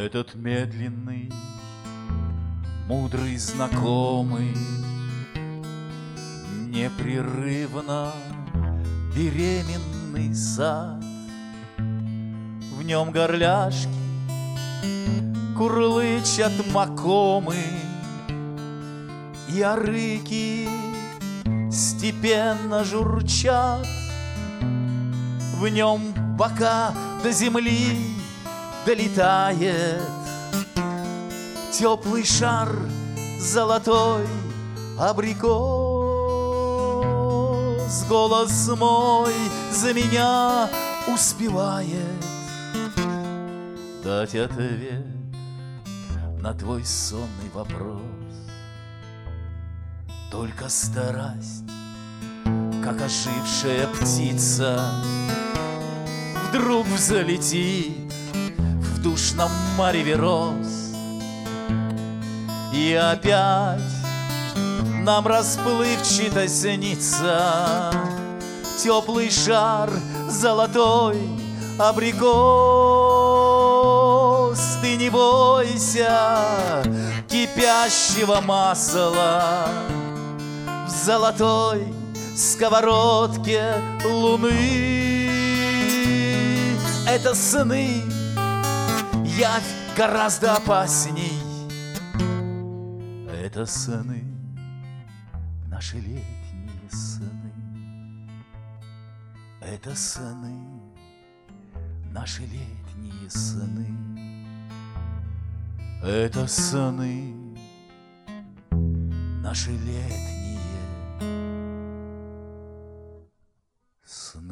Этот медленный, мудрый, знакомый, непрерывно беременный сад. В нем горляшки курлычат макомы, и арыки степенно журчат. В нем пока до земли долетает теплый шар золотой абрикос. Голос мой за меня успевает дать ответ на твой сонный вопрос. Только страсть, как ожившая птица, вдруг взлетит в душном мареве роз, и опять нам расплывчато снится теплый шар золотой абрикос. Ты не бойся кипящего масла в золотой сковородке луны. Это сны, явь гораздо опасней. Это сны, наши летние сны. Это сны, наши летние сны. Это сны, наши летние сны.